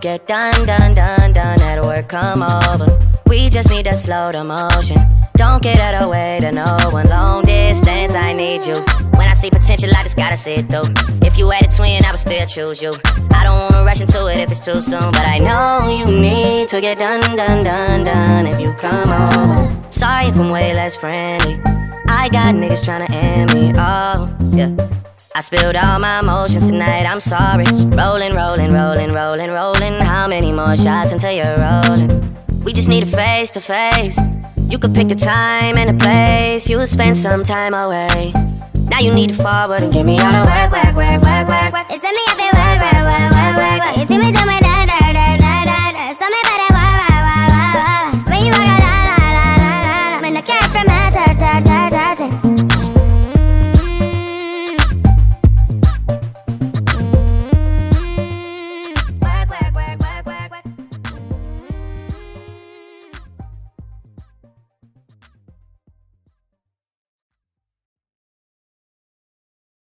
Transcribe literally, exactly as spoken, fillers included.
get done, done, done, done. At work, come over. We just need to slow the motion. Don't get out of the way to no one. Long distance, I need you. When I see potential, I just gotta see it through. If you had a twin, I would still choose you. I don't wanna rush into it if it's too soon, but I know you need to get done, done, done, done. If you come over. Sorry if I'm way less friendly. I got niggas tryna end me, oh, yeah. I spilled all my emotions tonight, I'm sorry. Rolling, rolling, rolling, rolling, rolling. How many more shots until you're rolling? We just need a face to face. You could pick the time and the place. You'll spend some time away. Now you need to forward and get me out of work, work, work, work, work.